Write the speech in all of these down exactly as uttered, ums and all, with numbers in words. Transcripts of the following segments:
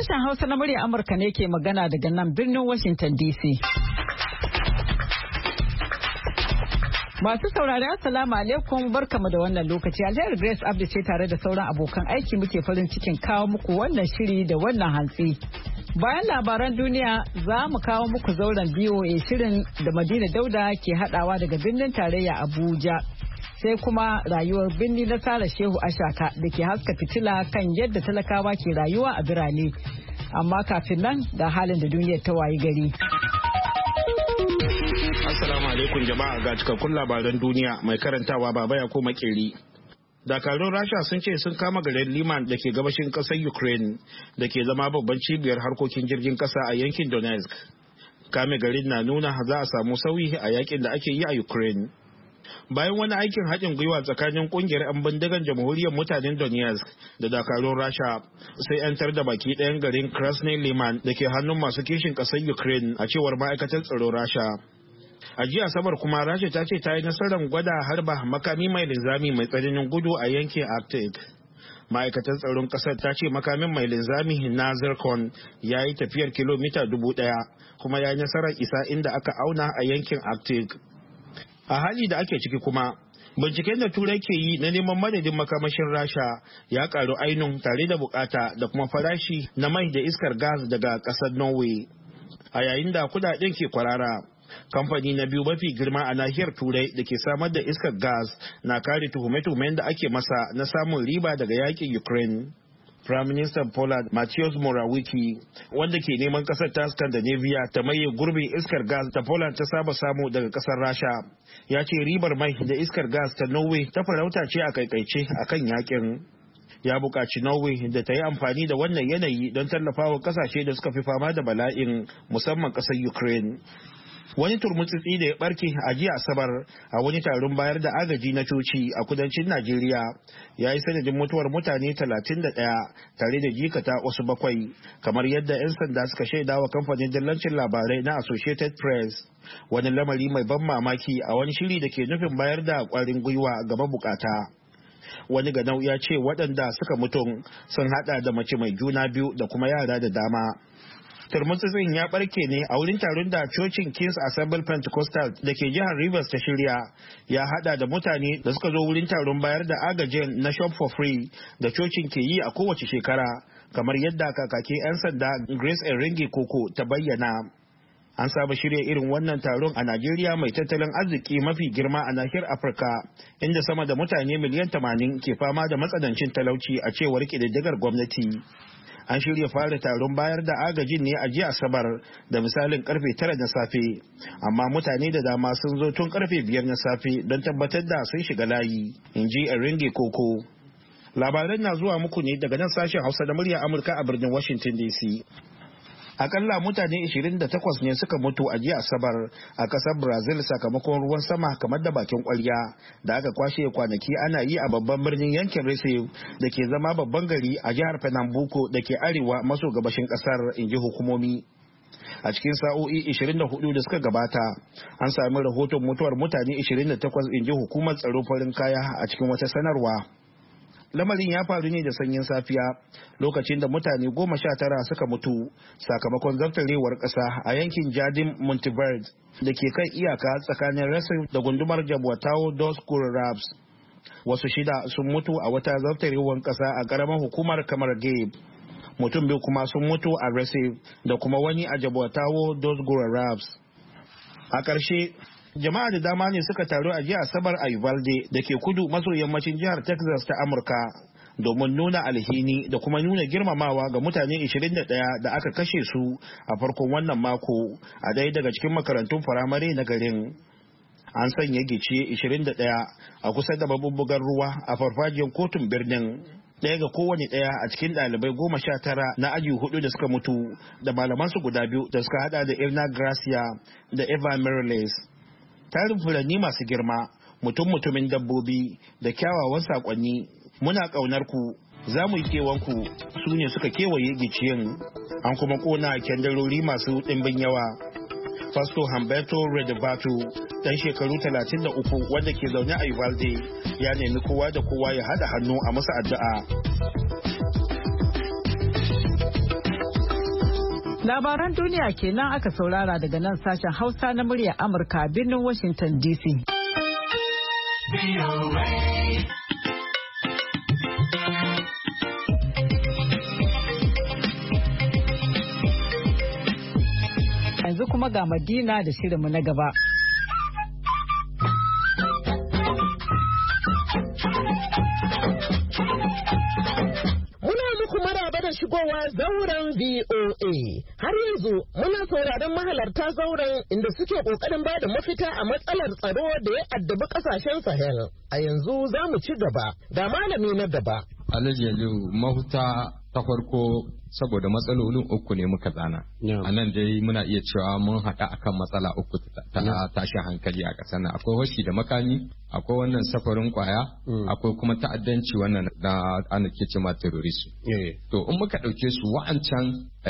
Sashen Hausa na murya Amurka ne ke magana daga nan birnin Washington D C. Masu saurari assalamu alaikum barkamu da wannan lokaci. Alheri Grace Abdi ce tare da sauran abokan aiki muke farin cikin kawo muku wannan shiri da wannan hantsi. Bayan labaran duniya za mu kawo muku zauren B O A shirin da Madina Dauda ke hadawa daga birnin tarayya Abuja. Sai kuma rayuwar birni na Sara Shehu Ashaka da ke haska fitila kan yadda talakawa ke rayuwa a birane. Amma kafin nan ga halin da duniyar ta wayi gari. Assalamu alaikum jama'a, ga cikakkun labaran duniya mai karantawa Baba ya koma Makeri. Dakarun Rasha sun ce sun kama garin Liman da ke gabashin ƙasar Ukraine da ke zama babban cibiyar harkokin jirgin ƙasa a yankin Donetsk. Kame garin na nuna za a samu sauyi a yakin da ake yi a Ukraine. Bayan wani aikin haɗin gwiwa tsakanin ƙungiyar 'yan bindigan jamhuriyar mutanen Donetsk da dakarun Rasha, sai 'yantar da baki ɗayan garin Krasny Liman da ke hannun masu kishin ƙasar Ukraine a cewar ma'aikatar tsaro Rasha. A jiya Asabar kuma Rasha ta ce ta yi nasarar gwada harba makami mai linzami mai tsananin gudu a yankin Arctic. Ma'aikatar tsaron ƙasar ta ce makamin mai linzami na Zircon ya yi tafiyar kilomita dubu ɗaya kuma ya yi nasarar isa inda aka auna a yankin Arctic. A hali da ake ciki kuma, binciken da Turai ke yi na neman madadin makamashin Rasha ya karu ainun tare da bukata da kuma farashi na mai da iskar gas daga ƙasar Norway. A yayin da kudaden ke kwarara, kamfani na biyu mafi girma a nahiyar Turai da ke samar da iskar gas na kare tuhume-tuhumen da ake masa na samun riba daga yakin Ukraine. Prime Minister Poland Mateusz Morawiecki, wanda ke neman kasar ta Scandinavia ta maye gurbin iskar gas da Poland ta saba samu daga kasar Rasha, ya ce ribar mai da iskar gas ta Norway ta farauta ce a kaikaice a kan yakin. Ya buƙaci Norway da ta yi amfani da wannan yanayi don tallafawa kasashe da suka fi fama da bala'in, musamman kasar Ukraine. Wani turmutsitsi da ya barke a jiya Asabar a wani taron bayar da agaji na coci a kudancin Najeriya ya yi sanadin mutuwar mutane talatin da ɗaya tare da jikata wasu bakwai, kamar yadda 'yan sanda suka shaida wa kamfanin dillancin labarai na Associated Press. Wani lamari mai ban mamaki a wani shiri da ke nufin bayar da kwarin gwiwa ga mabukata. Wani ganau ya ce waɗanda suka mutum sun hada da mace mai juna biyu da kuma yara da dama. Turmutsitsin ya barke ne a wurin taron da cocin King's Assembly Pentecostal da ke jihar Rivers ta shirya, ya hada da mutane da suka zo wurin taron bayar da agajin na Shop for Free da cocin ke yi a kowace shekara, kamar yadda kakakin 'yan sanda Grace Enrique Koko ta bayyana. An saba shirya irin wannan taron a Najeriya mai tattalin arziki mafi girma a nahiyar Afirka, inda sama da mutane miliyan tamanin ke fama da matsanancin talauci a cewar ƙididdigar gwamnati. An shirya fara taron bayar da agajin ne a jiya Asabar da misalin karfe tara na safe, amma mutane da dama sun zo tun karfe biyar na safe don tabbatar da sun shiga layi, in ji Enrique Koko. Labaran na zuwa muku ne daga nan sashen Hausa da murya Amurka a birnin Washington D C. Akalla mutane ishirin da takwas ne suka mutu a jiya Asabar a kasar Brazil sakamakon ruwan sama kamar da bakin kwarya da aka kwashe kwanaki ana yi a babban birnin yankin Recife da ke zama babban gari a jihar Pernambuco da ke arewa maso gabashin kasar, inji hukumomi. A cikin sa'o'i ishirin da hudu da suka gabata, an sami rahoton mutuwar mutane ishirin da takwas, inji hukumar tsaro farin kaya a cikin wata sanarwa. Lamarin ya faru ne da sanyin safiya lokacin da mutane goma sha tara suka mutu sakamakon zartarewar ƙasa a yankin Jardim Monteverde da ke kan iyaka tsakanin Recife da gundumar Jaboatão dos Guararapes. Wasu shida sun mutu a wata zartarewar ƙasa a ƙaramar hukumar Camargue. Mutum biyu kuma sun mutu a Recife da kuma wani a Jaboatão dos Guararapes. A ƙarshe, jama'a da dama ne suka taru a jiya Asabar a Uvalde da ke kudu maso yammacin jihar Texas ta Amurka domin nuna alhini da kuma nuna girmamawa ga mutane ishirin da ɗaya da aka kashe su a farkon wannan mako a ɗaya daga cikin makarantun firamare na garin. An sanya gicciye ishirin da ɗaya a kusa da mabubbugar ruwa a farfajiyar kotun birnin. Ɗaya ga kowane ɗaya a cikin ɗalibai goma sha tara na aji hudu da suka mutu da malamansu guda biyu da suka hada da Irna Gracia da Eva Miralles. Tarin furanni masu girma, mutum-mutumin dabbobi da kyawawan sakonni, muna ƙaunar ku, za mu yi kewanku, su ne suka kewaye giciyin. An kuma ƙona kyandarori masu ɗimbin yawa. Pastor Humberto Redevato, ɗan shekaru talatin da uku wanda ke zaune a Uvalde, ya nemi kowa da kowa ya haɗa hannu a masa addu'a. Labaran duniya kenan aka saurara daga nan sashen Hausa na muryar Amurka birnin Washington D C. Yanzu kuma ga Madina da shirinmu na gaba. Shigowa zauren V O A. Har yanzu muna sauraron mahalarta zauren inda suke kokarin ba da mafita a matsalar tsaro da ya addabi kasashen Sahel. A yanzu za mu ci gaba. Ga malami na gaba. Alhaji Aliyu, mahuta ta farko saboda matsalolin uku ne muka zana. A nan dai muna iya cewa mun haɗa akan matsala uku ta tashi hankali a ƙasar nan. Akwai washi da makami, akwai wannan safarin kwaya, akwai kuma ta'addanci wannan da ana ke cewa terrorism. To in muka ɗauke su wa'ancan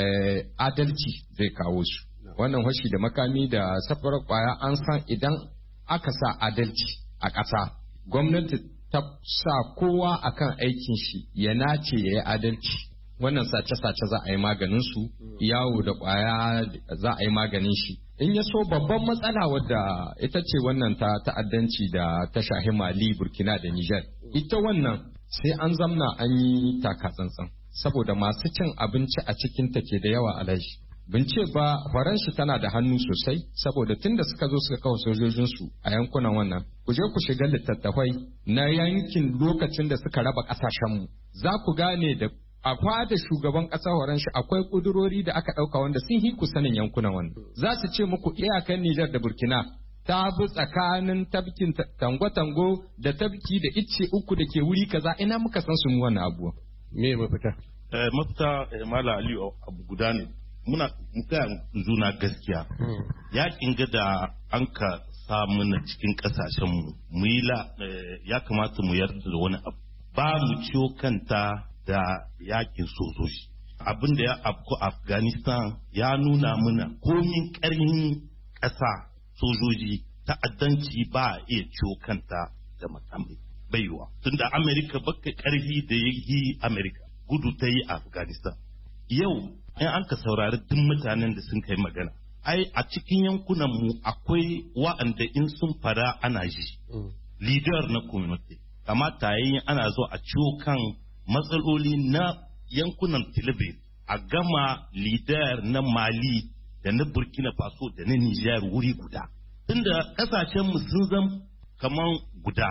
adalci zai kawo su. Wannan washi da makami da safarin kwaya an san idan aka sa adalci a ƙasa, gwamnati ta sa kowa akan aikin shi ya nace ya yi adalci. Wannan sace-sace za a yi maganin su, yawo da kwaya za a yi maganin shi. In ya so babban matsala wadda ita ce wannan ta ta'addanci da ta shahi Mali, Burkina da Niger. Ita wannan sai an zamna an yi taka tsantsan saboda masu cin abinci a cikin ta ke da yawa alaji. Bince ba horon shi tana da hannu sosai saboda tunda suka zo suka kawo sojojinsu a yankunan wannan. Ku je ku shiga littattafai na yankin lokacin da suka raba ƙasashenmu. Za ku gane da a da shugaban ƙasa horon shi akwai ƙudurori da aka ɗauka wanda sun hi ku sanin yankunan wannan. Za su ce muku iyakan Nijar da Burkina ta bi tsakanin tabkin tango-tango da tabki da icce uku da ke wuri kaza ina muka san su wannan abuwa. Me mafita? Eh, mafita eh, Mala Aliyu abu guda ne. Muna muka juna gaskiya. Yakin ga da an ka samu na cikin ƙasashen mu mu yi la ya kamata mu yarda da wani abu. Ba mu ciwo kanta da yakin sojoji. Abin da ya afku Afghanistan ya nuna mana komin ƙarhin ƙasa sojoji ta'addanci ba a iya ciwo kanta da makamai baiwa. Tunda Amerika baka ƙarfi da ya yi Amerika gudu ta yi Afghanistan. Yau in an ka saurari duk mutanen da sun kai magana. Ai a cikin yankunan mu akwai wa'anda in sun fara ana ji. Leader na community. Kamata yayin ana zo a ciwo kan matsaloli na yankunan Tilibir a gama lidar na Mali da na Burkina Faso da na Nijar wuri guda. Tunda kasashen mu sun zam kaman guda.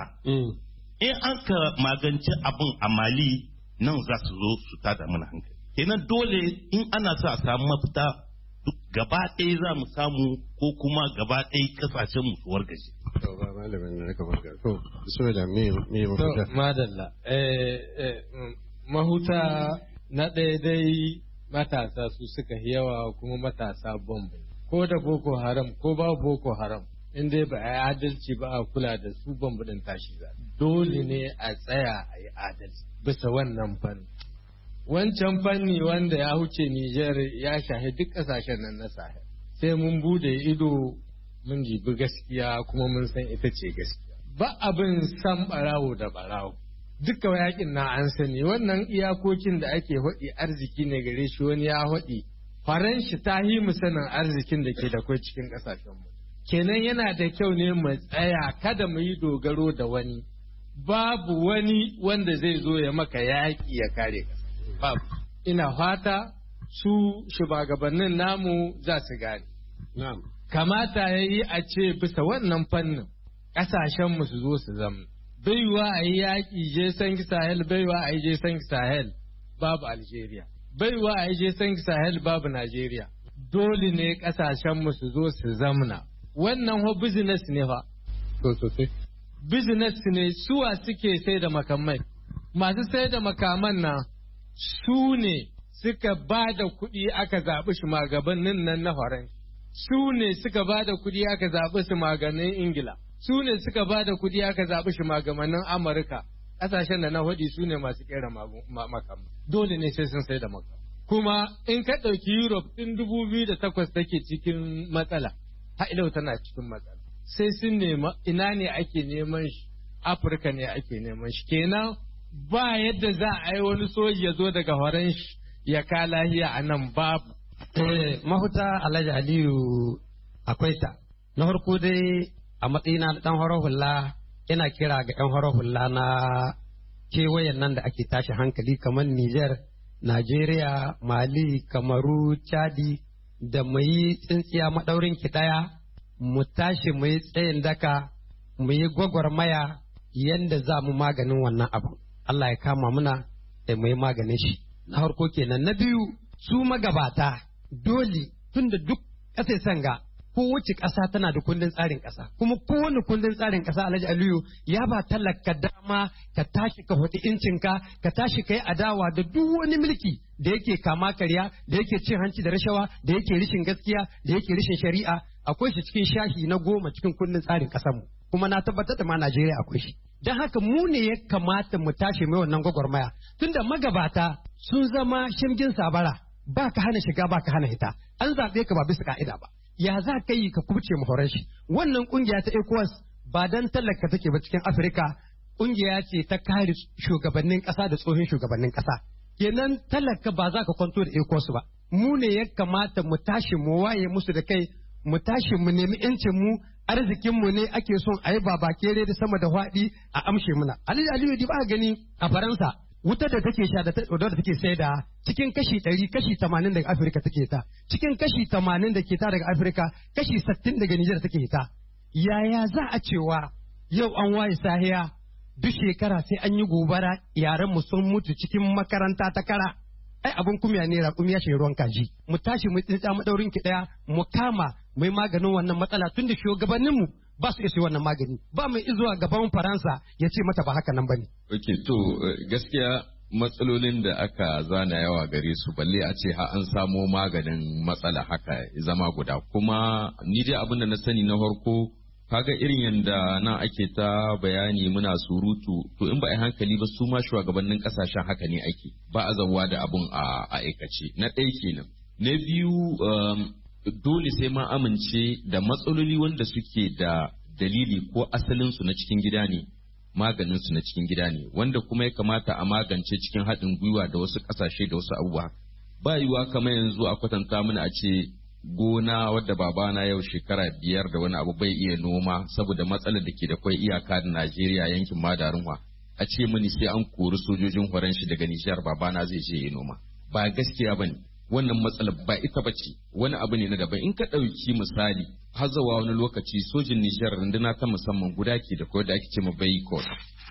In an ka magance abin a Mali nan za su zo su tada mana hankali. Kenan dole in ana sa a samu mafita duk gaba ɗaya za mu samu ko kuma gaba ɗaya kasashen mu su wargaje. To ba malamin da naka farka. To bismillah me me mafita. To madalla eh eh mahuta na ɗaya dai matasa su suka yawa kuma matasa bombe. Ko da Boko Haram ko ba Boko Haram in dai ba a yi adalci ba a kula da su bombe din tashi za. Dole ne a tsaya a yi adalci bisa wannan fanni. Wancan fanni wanda ya huce Nijar ya shahi duk ƙasashen nan na Sahel. Sai mun bude ido mun jibi gaskiya kuma mun san ita ce gaskiya. Ba abin san barawo da barawo. Duka yakin na an sani wannan iyakokin da ake haɗi arziki ne gare shi wani ya haɗi. Faranshi ta yi mu sanin arzikin da ke da kai cikin ƙasashenmu. Kenan yana da kyau ne mu tsaya kada mu yi dogaro da wani. Babu wani wanda zai zo ya maka yaƙi ya kare ka. Babu. Ina fata su shugabannin namu za su gane. Kamata ya yi a ce bisa wannan fannin ƙasashenmu su zo su zama. Baiwa a yi yaƙi je sanki Sahel, baiwa a yi je sanki Sahel babu Algeria. Baiwa a yi je sanki Sahel babu Najeriya. Dole ne ƙasashenmu su zo su zamna. Wannan ho business ne fa. To sosai. Business ne suwa suke sai da makamai. Masu sai da makaman na su ne suka ba da kuɗi aka zaɓi shugabannin nan na Faransa. Su ne suka ba da kuɗi aka zaɓi su maganin Ingila. Su ne suka ba da kuɗi aka zaɓi shugabannin Amurka. Ƙasashen da na faɗi su ne masu ƙera makamai. Dole ne sai sun sai da makamai. Kuma in ka ɗauki Europe ɗin dubu biyu da takwas take cikin matsala. Ha'ilau tana cikin matsala. Sai sun nema ina ne ake neman shi. Afirka ne ake neman shi. Kenan ba yadda za a yi wani soji ya zo daga horon shi ya ka lahiya a nan babu. Eh, mahuta Alhaji Aliyu akwai ta. Na farko dai a matsayina da ɗan horo hula ina kira ga ɗan horo hula na kewayen nan da ake tashi hankali kamar Niger, Najeriya, Mali, Kamaru, Chadi da mu yi tsintsiya maɗaurin ki ɗaya mu tashi mu yi tsayin daka mu yi gwagwarmaya yanda za mu maganin wannan abu. Allah ya kama muna da mu yi maganin shi. Na farko kenan. Na biyu su magabata dole tun da duk ƙasai sanga kowace ƙasa tana da kundin tsarin ƙasa kuma kowane kundin tsarin ƙasa Alhaji Aliyu ya ba talaka dama ka tashi ka hudu incinka ka tashi ka yi adawa da duk wani mulki da yake kama karya da yake cin hanci da rashawa da yake rishin gaskiya da yake rishin shari'a akwai shi cikin shahi na goma cikin kundin tsarin ƙasar mu kuma na tabbatar da ma Najeriya akwai shi don haka mu ne ya kamata mu tashi mai wannan gwagwarmaya tunda magabata sun zama shirgin sabara ba ka hana shiga ba ka hana hita an zaɓe ka ba bisa ka'ida ba ya za ka yi ka kubce mahoran shi wannan kungiya ta ECOWAS ba dan talaka take ba cikin Afirka kungiya ce ta kare shugabannin ƙasa da tsohon shugabannin ƙasa kenan talaka ba za ka kwanto da ECOWAS ba mu ne ya kamata mu tashi mu waye musu da kai mu tashi mu nemi yancin mu arzikin mu ne ake son a yi babakere da sama da hwaɗi a amshe muna Aliyu Aliyu ba gani a Faransa wutar da take sha da da take saida cikin kashi ɗari kashi tamanin daga Afirka take ta cikin kashi tamanin da ke ta daga Afirka kashi sittin daga Nijar take ta yaya za a cewa yau an waye sahiya duk shekara sai an yi gobara yaran mu sun mutu cikin makaranta ta kara ai abun kumya ne raƙumi ya shiga ruwan kaji mu tashi mu tsinta madaurin ki daya mu kama mai maganin wannan matsala tun da shugabannin mu ba su isa wannan magani ba mai izuwa gaban Faransa ya ce mata ba haka nan bane. Ok to gaskiya matsalolin da aka zana yawa gare su balle a ce ha an samo maganin matsala haka zama guda kuma ni dai abin da na sani na farko kaga irin yadda nan ake ta bayani muna surutu to in ba a hankali ba su ma shugabannin kasashen haka ne ake ba a zawa da abun a aikace na ɗaya kenan na biyu dole sai ma amince da matsaloli wanda suke da dalili ko asalinsu na cikin gida ne maganinsu na cikin gida ne wanda kuma ya kamata a magance cikin haɗin gwiwa da wasu ƙasashe da wasu abubuwa ba yiwuwa kamar yanzu a kwatanta mana a ce gona wadda babana yau shekara biyar da wani abu bai iya noma saboda matsalar da ke da kwai iyaka da Najeriya yankin Madarunwa a ce mani sai an kori sojojin horon shi daga Nijar babana zai je ya noma ba gaskiya bane wannan matsalar ba ita bace wani abu ne na daban in ka ɗauki misali har zawa wani lokaci sojin Nijar runduna ta musamman guda ke da kawai da ake ce ma Bayikot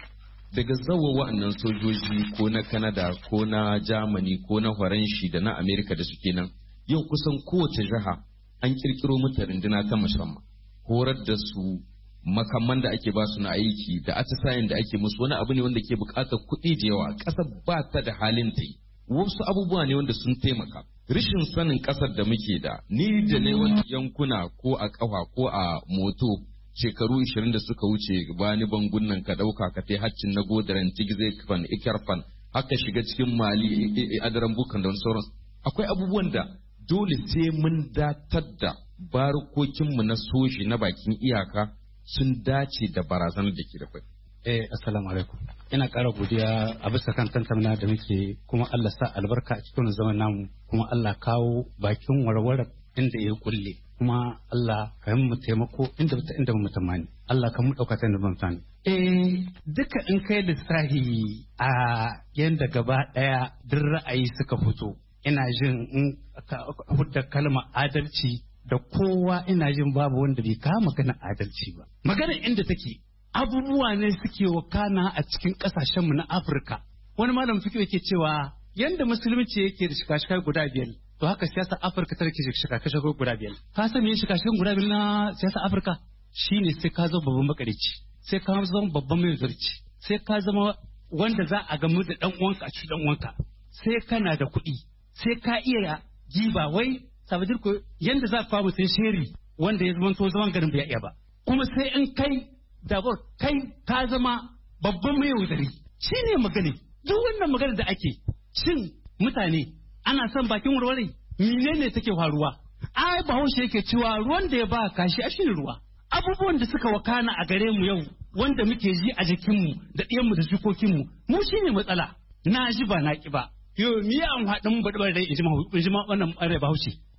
daga zawo wa'annan sojoji ko na Canada ko na Germany ko na Faranshi da na Amerika da suke nan yau kusan kowace jiha an kirkiro mata runduna ta musamman horar da su makamman da ake ba su na aiki da atisayen da ake musu wani abu ne wanda ke bukatar kuɗi da yawa ƙasar ba ta da halin ta yi wasu abubuwa ne wanda sun taimaka rashin sanin ƙasar da muke da ni da ne wani yankuna ko a ƙafa ko a moto shekaru ishirin da suka wuce bani bangun nan ka ɗauka ka tai haccin na godaran tigzekfan ikarfan haka shiga cikin mali adaran bukan da wani sauransu akwai abubuwan da dole sai mun datar da barkokinmu na soji na bakin iyaka sun dace da barazanar da ke da kwai. Eh, assalamu alaikum. Ina ƙara godiya a bisa kan tantamna da muke kuma Allah sa albarka a cikin zaman namu kuma Allah kawo bakin warware inda ya kulle kuma Allah ka yi mu taimako inda inda mu tamani. Allah ka mu ɗauka ta inda mu tamani. Eh, duka in kai lissahi a yanda gaba ɗaya duk ra'ayi suka fito. Ina jin in hudda kalmar adalci da kowa ina jin babu wanda bai kama maganar adalci ba. Maganar inda take abubuwa ne suke wakana a cikin kasashenmu na Afirka. Wani malam suke yake cewa yanda musulunci yake da shika-shikai guda biyar to haka siyasar Afirka ta rike shika-shikai guda biyar. Ka san me shika-shikai guda biyar na siyasar Afirka? Shine sai ka zama babban makarici, sai ka zama babban mai zurci, sai ka zama wanda za a gamu da dan uwanka a cikin dan uwanka, sai kana da kuɗi, sai ka iya jiba wai sabadir ko yanda za ka mutum sheri wanda ya zama to zaman garin bai iya ba. Kuma sai in kai dabar kai ka zama babban mai yaudari shi ne magana duk wannan magana da ake shin mutane ana son bakin warware mene ne take faruwa ai bahaushe yake cewa ruwan da ya ba kashi a shi ruwa abubuwan da suka wakana a gare mu yau wanda muke ji a jikinmu da ɗiyanmu da jikokinmu mu shi ne matsala na ji ba na ki ba yo mi an haɗin baɗi dai in ji ma wannan ɓare bahaushe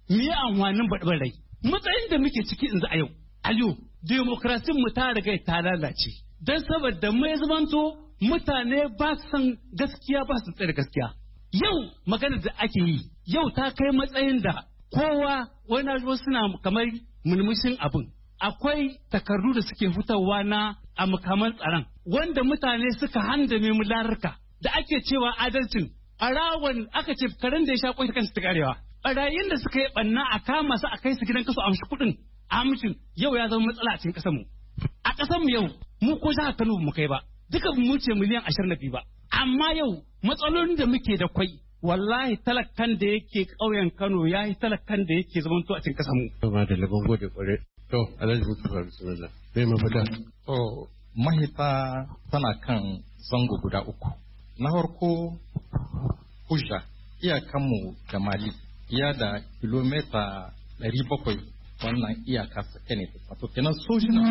me ya amfanin baɗin rai matsayin da muke ciki yanzu a yau aliyu demokrasin mu ta riga ta lalace don saboda mai zamanto mutane ba su san gaskiya ba su tsare gaskiya yau maganar da ake yi yau ta kai matsayin da kowa wani wasu suna kamar mulmushin abin akwai takardu da suke fitowa na a makaman tsaron wanda mutane suka handame mu lararka da ake cewa adalcin ɓarawon aka ce karen da ya sha kwai ta kansu ta karewa ɓarayin da suka yi ɓanna a kama su a kai su gidan kasu a amshi kuɗin amshin yau ya zama matsala a cikin ƙasar mu a ƙasar mu yau mu ko jihar Kano mu kai ba duka mu ce miliyan ashirin da biyu ba amma yau matsalolin da muke da kwai wallahi talakan da yake ƙauyen Kano ya yi talakan da yake zamanto a cikin ƙasar mu. Kuma da lagon gode kware. To, Alhaji Mustafa bismillah. Bai mafita. To, mahita tana kan zango guda uku. Na farko hujja iyakanmu da Mali iya da kilomita ɗari bakwai wannan iyaka sake ne. Wato kenan sojinan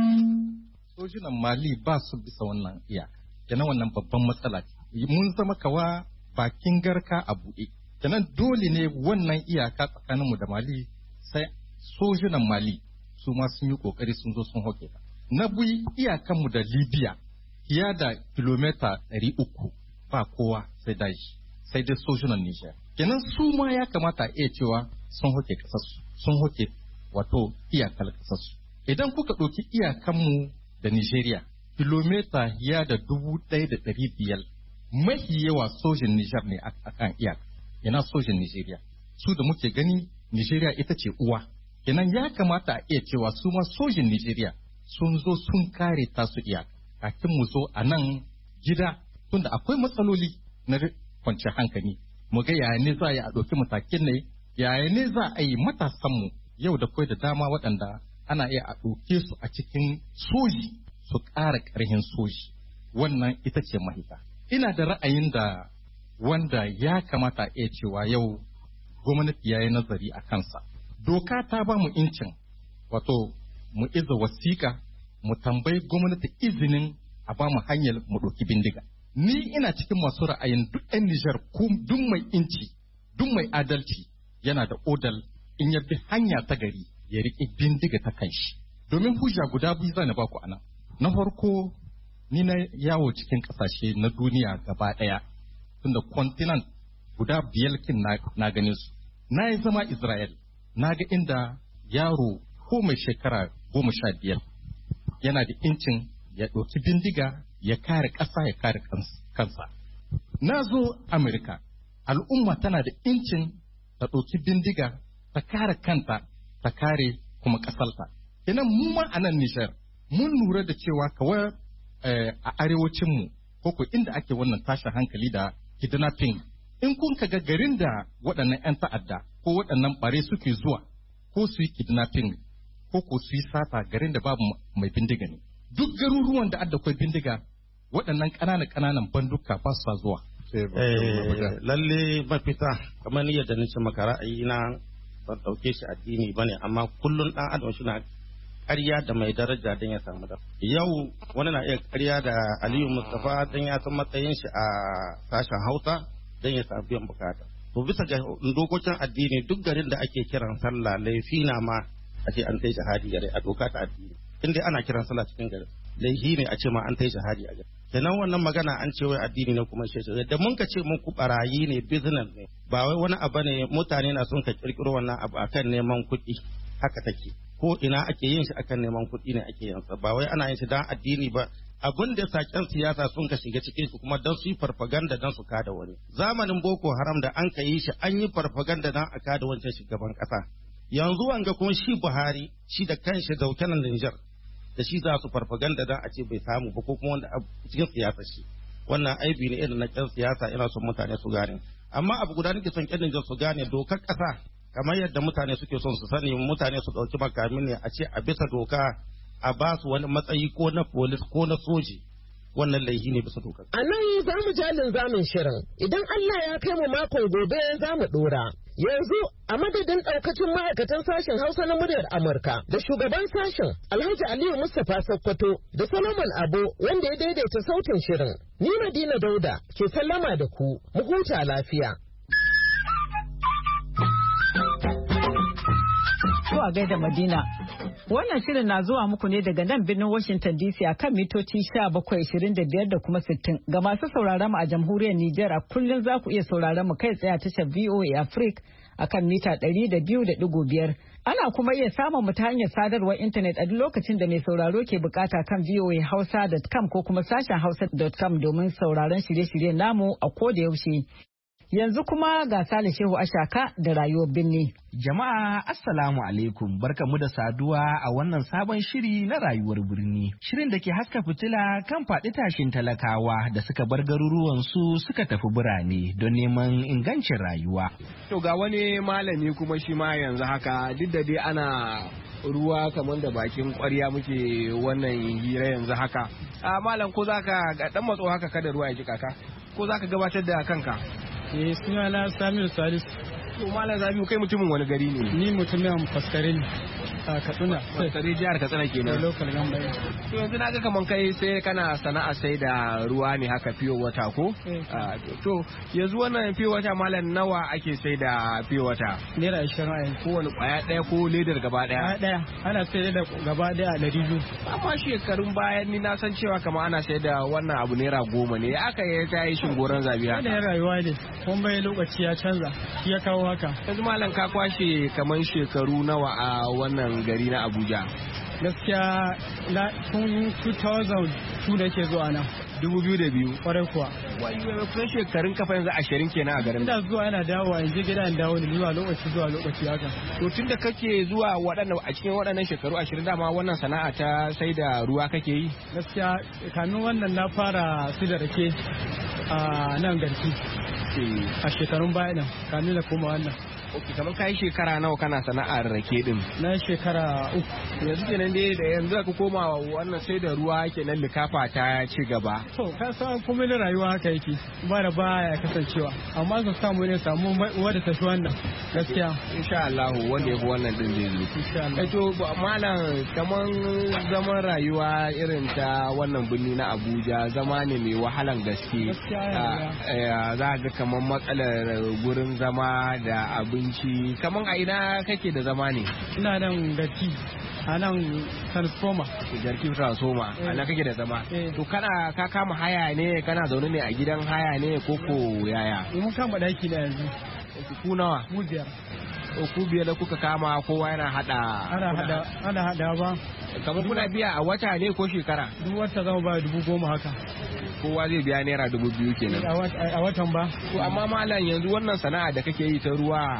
sojinan Mali ba su bisa wannan iyaka. Kenan wannan babban matsala ce. Mun zama kawa bakin garka a buɗe. Kenan dole ne wannan iyaka tsakaninmu da Mali sai sojinan Mali su ma sun yi kokari sun zo sun hoke ta. Na bui iyakanmu da Libya ya da kilomita ɗari uku ba kowa sai daji sai dai sojinan Nijar. Kenan su ma ya kamata a iya cewa sun hoke kasarsu sun hoke wato iyakar kasarsu. Idan kuka ɗauki iyakanmu da Nijeriya kilomita ya da dubu ɗaya da ɗari biyar mafi yawa sojin Nijar ne a kan iyaka. Ina sojin Nijeriya su da muke gani Nijeriya ita ce uwa. Kenan ya kamata a iya cewa su ma sojin Nijeriya sun zo sun kare tasu iyaka kafin mu zo a nan gida tunda akwai matsaloli na kwanciyar hankali mu ga yaya ne za a yi a ɗauki matakin ne yaya ne za a yi matasanmu yau da kwai da dama waɗanda ana iya a ɗauke su a cikin soji su ƙara ƙarhin soji wannan ita ce mahita. Ina da ra'ayin da wanda ya kamata a iya cewa yau gwamnati ya yi nazari a kansa. Doka ta ba mu incin wato mu iza wasiƙa mu tambayi gwamnati izinin a ba mu hanyar mu ɗauki bindiga. Ni ina cikin masu ra'ayin duk 'yan Nijar duk mai inci duk mai adalci yana da odal in ya bi hanya ta gari ya riƙe bindiga ta kanshi. Domin hujja guda biyu zan ba ku anan. Na farko ni na yawo cikin ƙasashe na duniya gaba ɗaya tunda continent guda biyar kin na ganin su. Na yi zama Israel. Na ga inda yaro ko mai shekara goma sha biyar yana da incin ya ɗauki bindiga ya kare ƙasa ya kare kansa. Na zo Amerika, al'umma tana da incin ta ɗauki bindiga ta kare kanta ta kare kuma ƙasarta. Inan mu ma a nan Nijar mun lura da cewa kawai a arewacinmu ko ko inda ake wannan tashin hankali da kidnapping in kun ka ga garin da waɗannan 'yan ta'adda ko waɗannan ɓare suke zuwa ko su yi kidnapping ko ko su yi sata garin da babu mai bindiga ne duk garuruwan da adda kwai bindiga waɗannan ƙananan ƙananan banduka ba su zuwa. Lalle mafita kamar ni yadda nace maka ra'ayi na ban ɗauke shi addini bane amma kullum ɗan adam shi na ƙarya da mai daraja don ya samu da. Yau wani na iya ƙarya da Aliyu Mustapha don ya san matsayin shi a sashen Hausa don ya samu biyan bukata. To bisa ga dokokin addini duk garin da ake kiran sallah laifi na ma a ce an tai jihadi gare a doka ta addini. In dai ana kiran sallah cikin garin laifi ne a ce ma an tai jihadi a gari. Kenan wannan magana an ce wai addini ne kuma shi da mun ka ce muku barayi ne business ne ba wai wani abu ne mutane na son ka kirkiro wannan abu akan neman kuɗi haka take. Ko ina ake yin shi akan neman kuɗi ne ake yin sa ba wai ana yin shi dan addini ba abin da saken siyasa sun ka shiga cikin su kuma dan su yi farfaganda dan su kada wani zamanin Boko Haram da an ka yi shi an yi farfaganda dan a kada wancan shugaban kasa yanzu wanga kuma shi Buhari shi da kanshi dauke nan Niger da shi za su farfaganda dan a ce bai samu ba ko kuma wanda cikin siyasa shi wannan aibi ne irin na kan siyasa ina son mutane su gane amma abu guda nake son kyan Niger su gane dokar kasa kamar yadda mutane suke son su sani mutane su ɗauki makami ne a ce a bisa doka a ba su wani matsayi ko na polis ko na soji wannan laifi ne bisa doka. A nan za mu jalin zamin shirin idan Allah ya kai mu makon gobe za mu ɗora. Yanzu a madadin ɗaukacin ma'aikatan sashen Hausa na muryar Amurka da shugaban sashen Alhaji Aliyu Mustapha Sokoto da Solomon Abo wanda ya daidaita sautin shirin. Ni Madina Dauda ke sallama da ku mu huta lafiya. To a gaida Madina. Wannan shirin na zuwa muku ne daga nan birnin Washington D C a kan mitoci sha bakwai ashirin da biyar da kuma sittin. Ga masu sauraron mu a jamhuriyar Nijar a kullum za ku iya sauraron mu kai tsaye a tashar V O A Africa a kan mita ɗari da biyu da ɗigo biyar. Ana kuma iya samun mu ta hanyar sadarwar intanet a duk lokacin da mai sauraro ke bukata kan v o a hausa dot com ko kuma sashen hausa dot com domin sauraron shirye-shiryen namu a koda yaushe. Yanzu kuma ga Sale Shehu Ashaka da rayuwar birni. Jama'a Assalamu alaikum, barkamu da saduwa a wannan sabon shiri na rayuwar birni. Shirin da ke haska fitila kan faɗi tashin talakawa da suka bar garuruwan su suka tafi birane don neman ingancin rayuwa. To ga wani malami kuma shi ma yanzu haka duk da dai ana ruwa kamar da bakin ƙwarya muke wannan hira yanzu haka. A malam ko zaka ga dan matso haka kada ruwa ya ji kaka? Ko zaka gabatar da kanka? Eh suna na Samuel Salisu. To malam Zabiu kai mutumin wani gari ne? Ni mutumin Faskare ne. A Katsina. Faskare jihar Katsina kenan. Local gamba. To yanzu naga kaman kai sai kana sana'a sai da ruwa ne haka fiyo wata ko? To yanzu wannan fiyo wata malam nawa ake sai da fiyo wata? Naira ashirin a yanzu. Kowane kwaya ɗaya ko ledar gaba ɗaya? Kwaya ɗaya. Ana sai da gaba ɗaya a ɗari biyu. Amma shekarun bayan ni na san cewa kamar ana sai da wannan abu naira goma ne. Aka yi ta yi shingoron zabi haka. Wannan rayuwa ne. Kuma bai lokaci ya canza. Ya kawo haka. Yanzu malam ka kwashe kamar shekaru nawa a wannan gari na Abuja? Gaskiya na tun two thousand two da ke zuwa nan. Dubu biyu da biyu. Kwarai kuwa. Wai wai kusan shekarun kafa yanzu ashirin kenan a garin. Ina zuwa yana dawowa in je gida in dawo ne zuwa lokaci zuwa lokaci haka. To tun da kake zuwa waɗannan a cikin waɗannan shekaru ashirin dama wannan sana'a ta sai da ruwa kake yi? Gaskiya kamin wannan na fara sai da rake a nan garki. A shekarun baya nan kamin na koma wannan. Ok, kamar ka yi shekara nawa kana sana'ar rake din? Na shekara uku. Yanzu kenan dai da yanzu ka koma wannan sai da ruwa kenan likafa ta ci gaba. To, ka san kuma na rayuwa haka yake ba da baya kasancewa. Amma ka samu ne samu wadda ta fi wannan gaskiya. Insha Allah wanda ya fi wannan din zai zo. Insha Allah. To, malam kaman zaman rayuwa irin ta wannan birni na Abuja zama ne mai wahalan gaske. Gaskiya. Za ga kaman matsalar gurin zama da abin abinci kaman a ina kake da zama ne? Ina nan garki a nan transformer. Garki transformer a nan kake da zama. To kana ka kama haya ne kana zaune ne a gidan haya ne ko ko yaya? Mun kama daki da yanzu. Ku nawa? Mu biyar. Ku biyar da kuka kama kowa yana hada. Ana hada ana hada ba. Kamar kuna biya a wata ne ko shekara? Duk wata zama ba dubu goma haka. Kowa zai biya naira dubu biyu kenan. A watan ba. To amma malam yanzu wannan sana'a da kake yi ta ruwa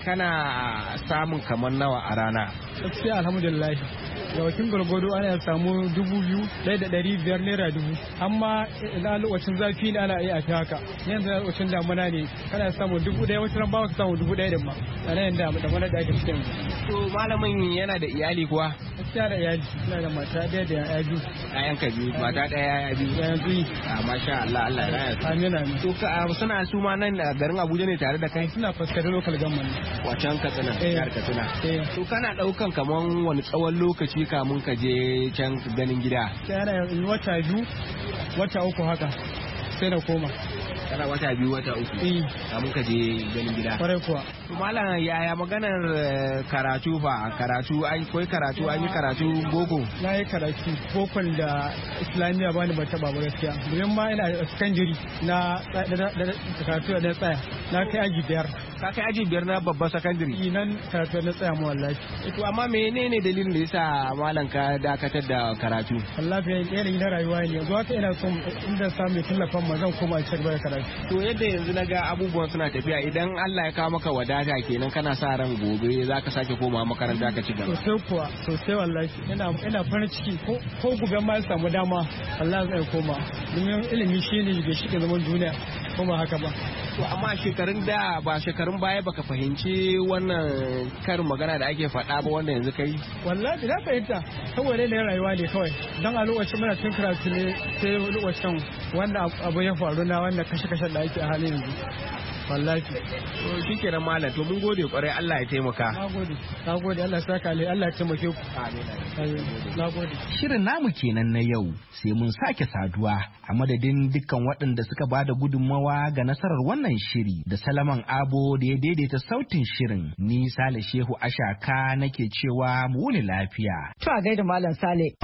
kana samun kamar nawa a rana? Gaskiya alhamdulillah. Da wakin gwargwado ana samu dubu biyu ɗaya da ɗari biyar naira dubu. Amma idan lokacin zafi ne ana iya fi haka. Yanzu lokacin damuna ne kana samu dubu ɗaya wata ran ba ka samu dubu ɗaya da ma. A nan da damuna da ake cikin. To malamin yana da iyali kuwa? Gaskiya da iyali. Ina da mata ɗaya da yaya biyu. Ƴaƴan ka biyu mata ɗaya yaya biyu. Yaya biyu. A masha Allah Allah ya raya su. Amin amin. To ka suna su ma nan a garin Abuja ne tare da kai? Suna fuskar local government. Wacan Katsina. Jihar Katsina. To kana ɗaukan kaman wani tsawon lokaci kamun ka je can ganin gida? Sai ana wata biyu wata uku haka sai na koma. Kana wata biyu wata uku kamun ka je ganin gida? Kwarai kuwa. To malam yaya maganar karatu fa karatu an koyi karatu an yi karatu boko? Na yi karatu bokon da islamiyya ba ni ba taba ba gaskiya. Domin ma ina a secondary na karatu da tsaya na kai aji biyar. Ka kai aji biyar na babban secondary? Nan karatu na tsaya mu wallahi. To amma menene dalilin da yasa malam ka dakatar da karatu? Wallahi yanayi na rayuwa ne yanzu haka ina son inda samu tallafin ma zan koma ci gaba da karatu. To yadda yanzu na ga abubuwan suna tafiya idan Allah ya kawo maka wadata kenan kana sa ran gobe za ka sake koma makaranta ka ci gaba. Sosai kuwa sosai wallahi ina ina farin ciki ko ko gobe ma ya samu dama Allah zai koma domin ilimi shine ga shi zaman duniya kuma haka ba. To amma shekarun da ba shekarun baya baka fahimci wannan karin magana da ake faɗa ba wanda yanzu kai? Wallahi na fahimta saboda ne rayuwa ne kawai dan a lokacin muna cikin karatu ne sai lokacin wanda abu ya faru na wanda kashe-kashe da ake a halin yanzu. Wallahi. To shi kenan malam to mun gode kwarai Allah ya taimaka. Na gode. Na gode Allah ya saka alai Allah ya taimake ku. Amin. Na gode. Shirin namu kenan na yau sai mun sake saduwa a madadin dukkan waɗanda suka bada gudunmawa ga nasarar wannan wannan shiri da Salaman Abo da ya daidaita sautin shirin. Ni Sale Shehu Ashaka nake cewa mu wuni lafiya. To a gaida Malam Sale.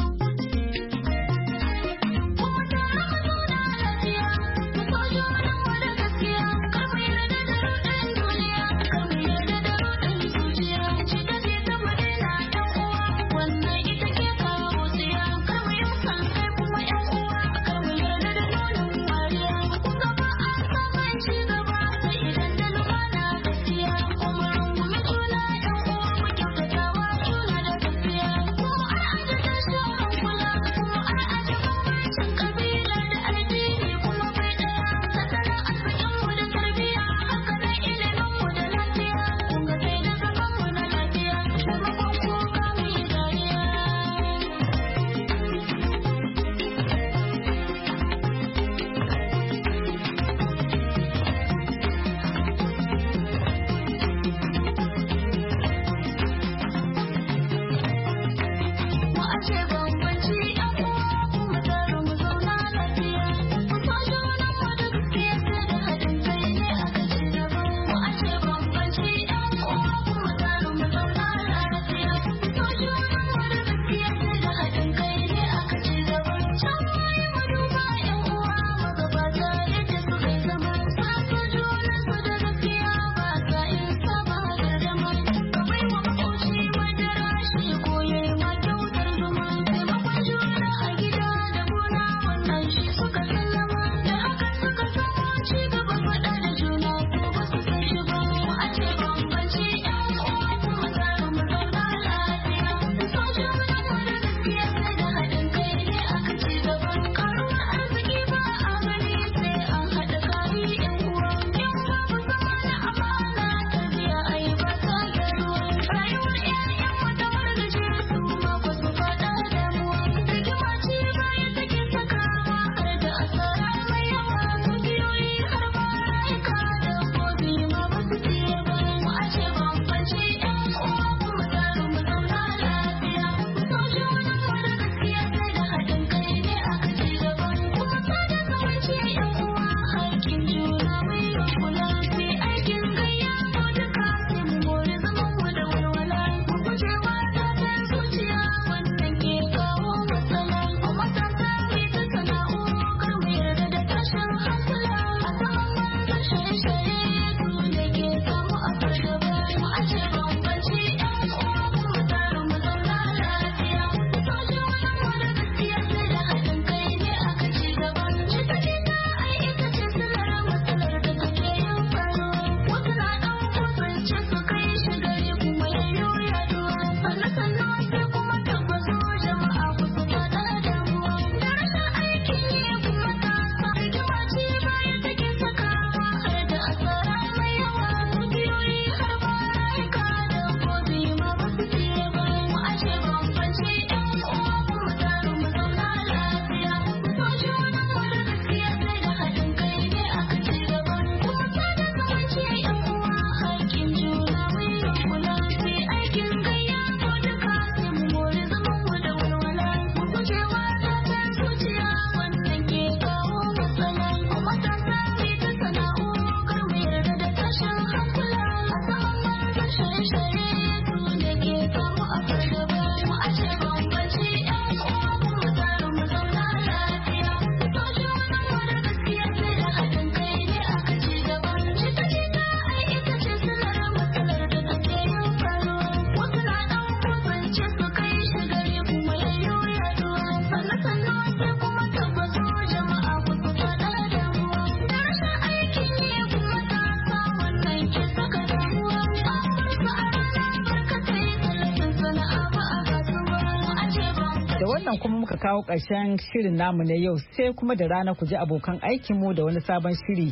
wannan kuma muka kawo ƙarshen shirin namu na yau, sai kuma da rana ku ji abokan aikinmu da wani sabon shiri.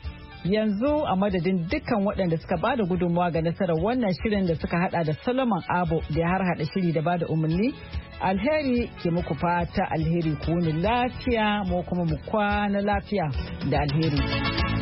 Yanzu a madadin dukkan waɗanda suka bada gudunmawa ga nasarar wannan shirin da suka hada da Solomon Abo da ya har hada shiri da bada umarni, alheri ke muku fata alheri ku wuni lafiya mu kuma mu kwana lafiya da alheri.